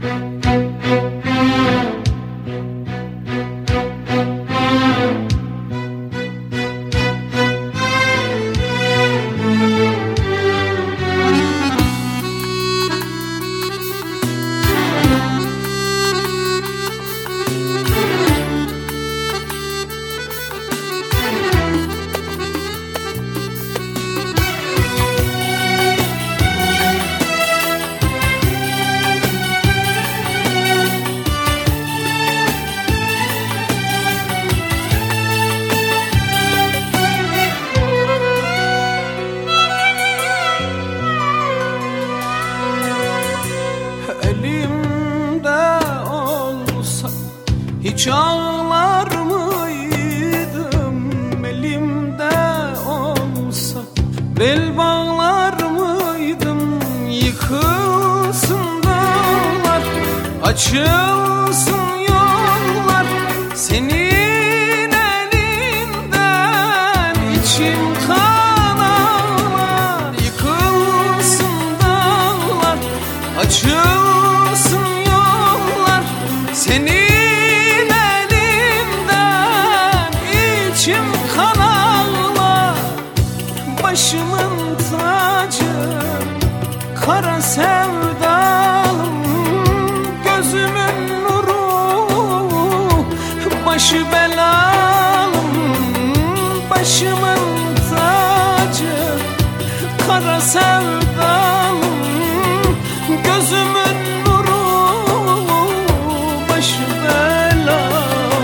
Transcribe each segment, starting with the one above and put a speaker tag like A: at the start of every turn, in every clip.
A: Hiç ağlar mıydım? Elimde olsa bel bağlar mıydım? Yıkılsın dağlar, açılsın yollar, senin elinden içim kan ağlar. Yıkılsın dağlar, açılsın yollar, senin kan ağlar. Başımın tacı, kara sevdalım, gözümün nuru, başı belalım. Başımın tacı, kara sevdalım, gözümün nuru, başı belalım.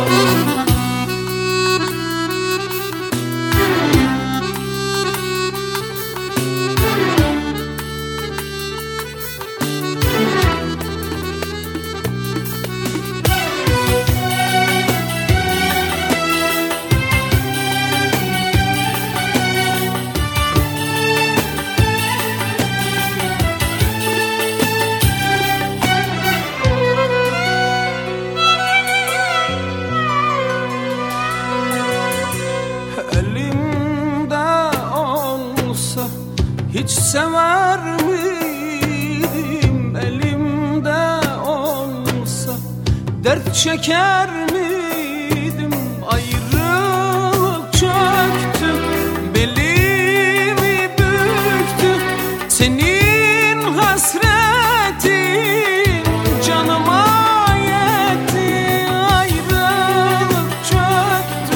A: Hiç sever miydim? Elimde olsa dert çeker miydim? Ayrılık çöktü, belimi büktü, senin hasretin canıma yetti. Ayrılık çöktü,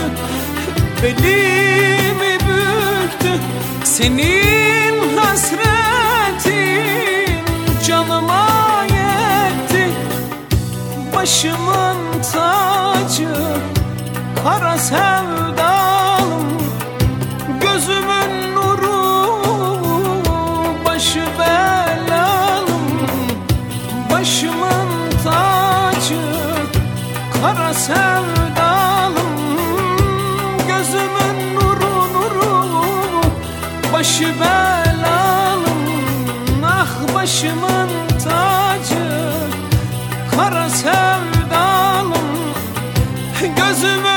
A: belimi büktü, senin hasretin canıma yetti. Başımın tacı, kara sevdalım, gözümün nuru, başı belalım. Başımın tacı, kara sevdalım, gözümün nuru, başı belalım. Ah başımın tacı, kara sevdalım, gözümün